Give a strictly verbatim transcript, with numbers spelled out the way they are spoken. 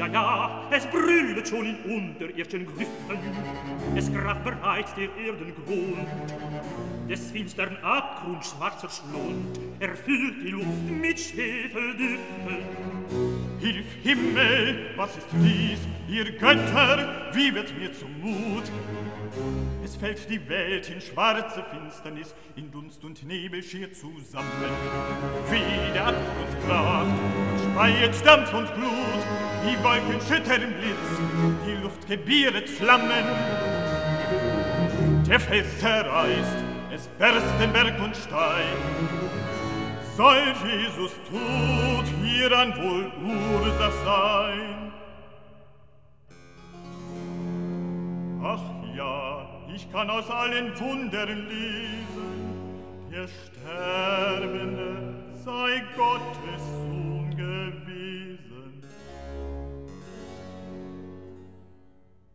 ja, es brüllet schon in unterirdischen Grüften, es grabt bereits der Erdengrund. Des finstern Abgrund schwarzer Schlund erfüllt die Luft mit Schwefeldüften. Hilf Himmel, was ist dies, ihr Götter, wie wird mir zumut? Es fällt die Welt in schwarze Finsternis, in Dunst und Nebel schier zusammen. Wie der Abgrund kracht und speit Dampf und Glut, die Wolken schüttern Blitz, die Luft gebieret Flammen. Der Fels zerreißt, es bersten Berg und Stein. Soll Jesus Tod hieran wohl Ursach sein? Ach ja, ich kann aus allen Wundern lesen, der Sterbende sei Gottes Sohn.